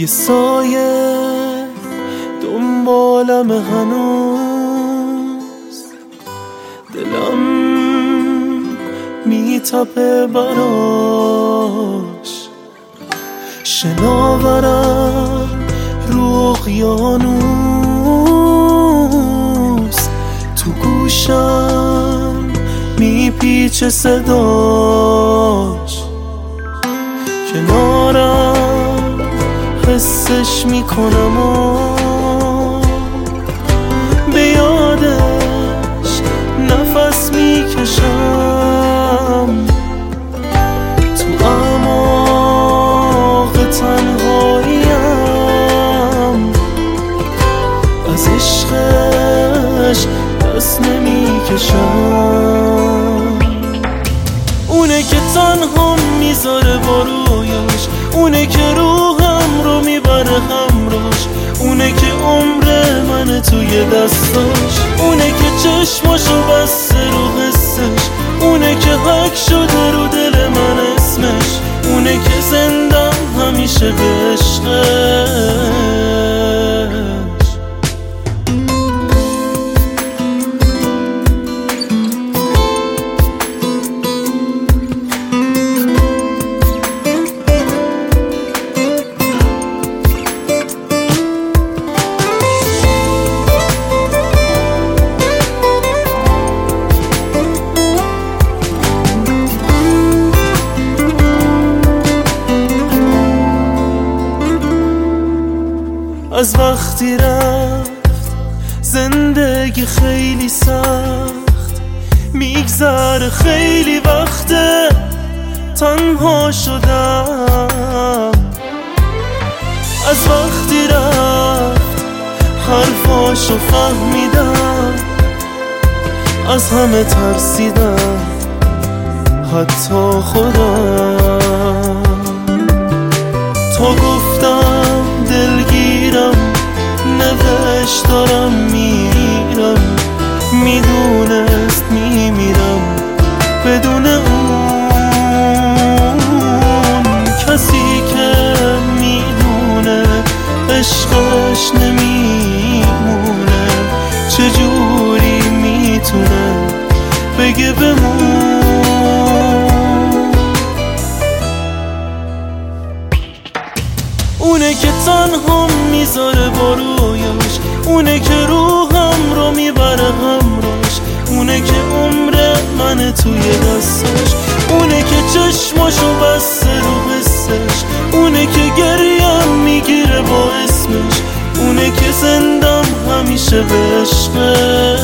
توی سایه دنبالم هنوز، دلم میتپه براش، شناورم رو اقیانوس، تو گوشم میپیچه صداش، کنارم حسش میکنم و به یادش نفس میکشم، تو اعماق تنهاییم از عشقش دست نمیکشم. اونه که تنها میذاره با رویاش، اونه که روحم رو میبره همراش، اونه که عمر من توی دستاش، اونه که چشماشو بسته رو حسش، اونه که حک شده رو دل من اسمش، اونه که زندم همیشه به عشقش. از وقتی رفت زندگی خیلی سخت میگذره، خیلی وقته تنها شدم. از وقتی رفت حرفاشو فهمیدم، از همه ترسیدم حتی خودم، تا گفتم دلگیرم نوشت دارم میرم، میدونست میمیرم بدون اون کسی که میدونه عشقش نمیمونه، چجوری میتونه بگه بمون. اونه که تنها میذاره با رویاش، اونه که روحم رو میبره همراش، اونه که عمر من توی دستاش، اونه که چشماشو بسته رو حسش، اونه که گریم میگیره با اسمش، اونه که زندم همیشه به عشقش.